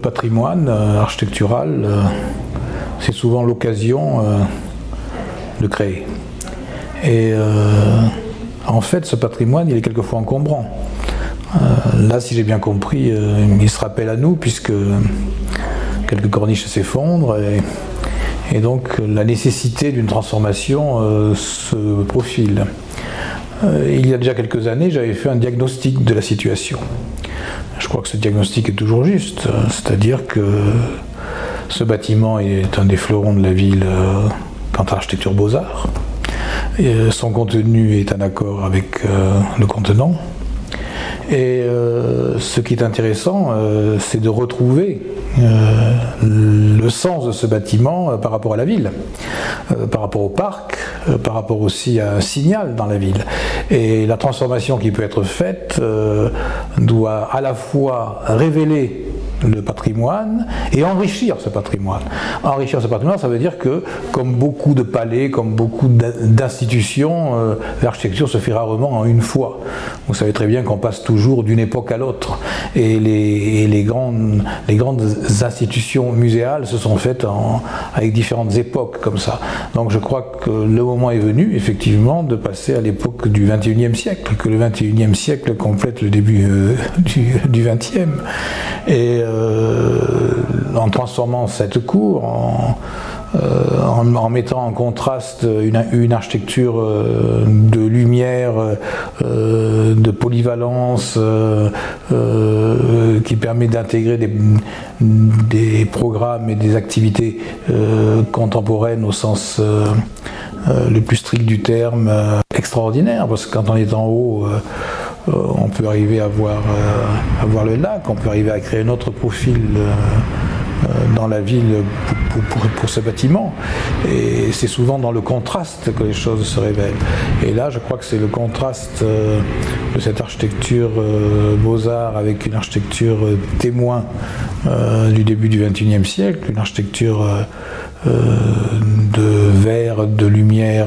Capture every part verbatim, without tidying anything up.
patrimoine euh, architectural, euh, c'est souvent l'occasion euh, de créer. Et euh, en fait, ce patrimoine, il est quelquefois encombrant. Euh, là, si j'ai bien compris, euh, il se rappelle à nous, puisque quelques corniches s'effondrent, et, et donc la nécessité d'une transformation euh, se profile. Euh, il y a déjà quelques années, j'avais fait un diagnostic de la situation. Je crois que ce diagnostic est toujours juste, c'est-à-dire que ce bâtiment est un des fleurons de la ville euh, quant à l'architecture Beaux-Arts. Son contenu est en accord avec euh, le contenant. Et euh, ce qui est intéressant, euh, c'est de retrouver euh, le sens de ce bâtiment euh, par rapport à la ville, euh, par rapport au parc, euh, par rapport aussi à un signal dans la ville. Et la transformation qui peut être faite euh, doit à la fois révéler le patrimoine et enrichir ce patrimoine. Enrichir ce patrimoine, ça veut dire que, comme beaucoup de palais, comme beaucoup d'institutions, euh, l'architecture se fait rarement en une fois. Vous savez très bien qu'on passe toujours d'une époque à l'autre. Et, les, et les, grandes, les grandes institutions muséales se sont faites en, avec différentes époques comme ça. Donc je crois que le moment est venu, effectivement, de passer à l'époque du vingt et unième siècle, que le vingt et unième siècle complète le début euh, du, du vingtième. Et euh, en transformant cette cour, en, euh, en, en mettant en contraste une, une architecture euh, de lumière, euh, de polyvalence, euh, euh, qui permet d'intégrer des, des programmes et des activités euh, contemporaines au sens euh, euh, le plus strict du terme, euh, extraordinaire, parce que quand on est en haut, euh, Euh, on peut arriver à voir, euh, à voir le lac, on peut arriver à créer un autre profil euh, euh, dans la ville pour, pour, pour ce bâtiment. Et c'est souvent dans le contraste que les choses se révèlent. Et là, je crois que c'est le contraste euh, de cette architecture euh, Beaux-Arts avec une architecture euh, témoin euh, du début du vingt et unième siècle, une architecture euh, euh, de verre, de lumière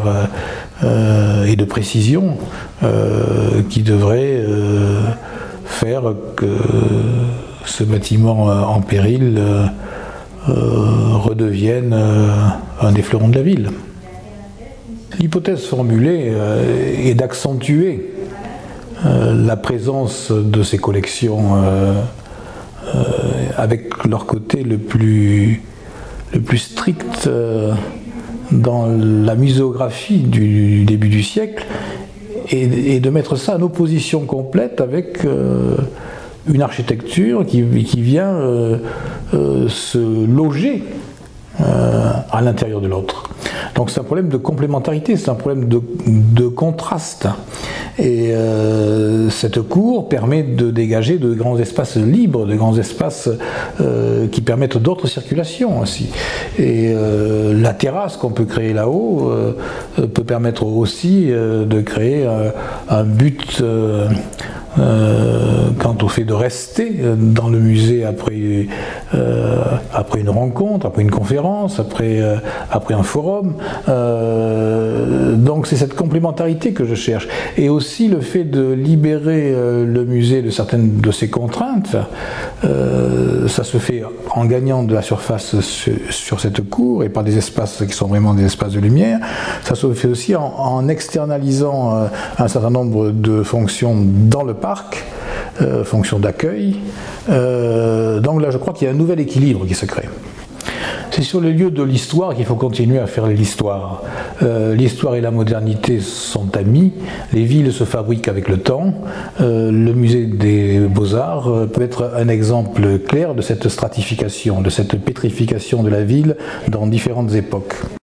euh, et de précision euh, qui devrait euh, faire que ce bâtiment euh, en péril euh, euh, redevienne euh, un des fleurons de la ville. L'hypothèse formulée euh, est d'accentuer euh, la présence de ces collections euh, euh, avec leur côté le plus, le plus strict euh, dans la muséographie du début du siècle, et, et de mettre ça en opposition complète avec euh, une architecture qui, qui vient euh, euh, se loger euh, à l'intérieur de l'autre. Donc c'est un problème de complémentarité, c'est un problème de, de contraste. Et euh, cette cour permet de dégager de grands espaces libres, de grands espaces euh, qui permettent d'autres circulations aussi. Et euh, la terrasse qu'on peut créer là-haut euh, peut permettre aussi euh, de créer euh, un but euh, Euh, quant au fait de rester dans le musée après, euh, après une rencontre, après une conférence, après, euh, après un forum. Euh, donc c'est cette complémentarité que je cherche. Et aussi le fait de libérer euh, le musée de certaines de ses contraintes. Euh, ça se fait en gagnant de la surface sur, sur cette cour et par des espaces qui sont vraiment des espaces de lumière. Ça se fait aussi en, en externalisant euh, un certain nombre de fonctions dans le parc, euh, fonction d'accueil. Euh, donc là, je crois qu'il y a un nouvel équilibre qui se crée. C'est sur les lieux de l'histoire qu'il faut continuer à faire l'histoire. Euh, l'histoire et la modernité sont amies, les villes se fabriquent avec le temps. Euh, le musée des Beaux-Arts euh, peut être un exemple clair de cette stratification, de cette pétrification de la ville dans différentes époques.